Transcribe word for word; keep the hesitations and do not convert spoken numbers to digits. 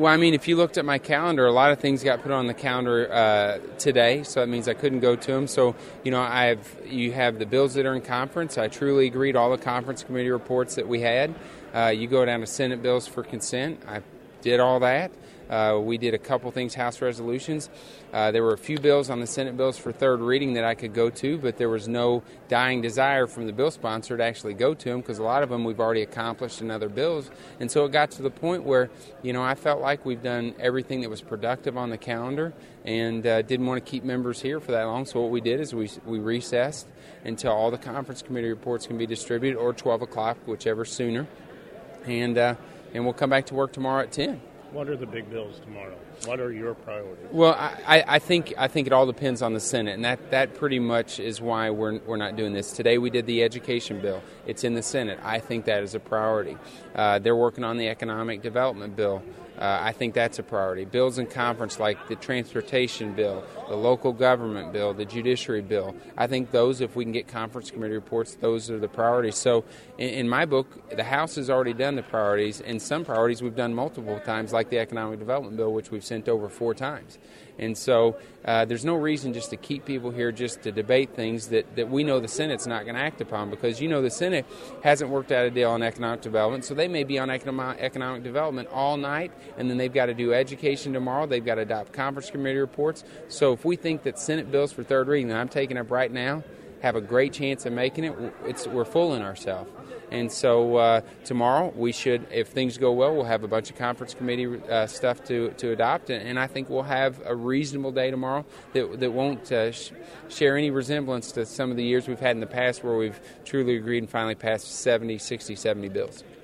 Well, I mean, if you looked at my calendar, a lot of things got put on the calendar uh, today, so that means I couldn't go to them. So, you know, I have you have the bills that are in conference. I truly agreed all the conference committee reports that we had. Uh, you go down to Senate bills for consent. I did all that. Uh, we did a couple things, House resolutions. Uh, there were a few bills on the Senate bills for third reading that I could go to, but there was no dying desire from the bill sponsor to actually go to them because a lot of them we've already accomplished in other bills. And so it got to the point where, you know, I felt like we've done everything that was productive on the calendar and uh, didn't want to keep members here for that long. So what we did is we, we recessed until all the conference committee reports can be distributed, or twelve o'clock, whichever sooner. And, uh, and we'll come back to work tomorrow at ten. What are the big bills tomorrow? What are your priorities? Well, I, I think I think it all depends on the Senate, and that, that pretty much is why we're we're not doing this. Today we did the education bill. It's in the Senate. I think that is a priority. Uh, they're working on the economic development bill. Uh, I think that's a priority. Bills in conference like the transportation bill, the local government bill, the judiciary bill. I think those, if we can get conference committee reports, those are the priorities. So in, in my book, the House has already done the priorities, and some priorities we've done multiple times, like the economic development bill, which we've sent over four times. And so uh, there's no reason just to keep people here just to debate things that, that we know the Senate's not going to act upon, because, you know, the Senate hasn't worked out a deal on economic development, so they may be on economic, economic development all night, and then they've got to do education tomorrow. They've got to adopt conference committee reports. So if we think that Senate bills for third reading that I'm taking up right now have a great chance of making it, it's, we're fooling ourselves. And so uh, tomorrow we should, if things go well, we'll have a bunch of conference committee uh, stuff to, to adopt, and, and I think we'll have a reasonable day tomorrow that that won't uh, sh- share any resemblance to some of the years we've had in the past where we've truly agreed and finally passed seventy, sixty, seventy bills.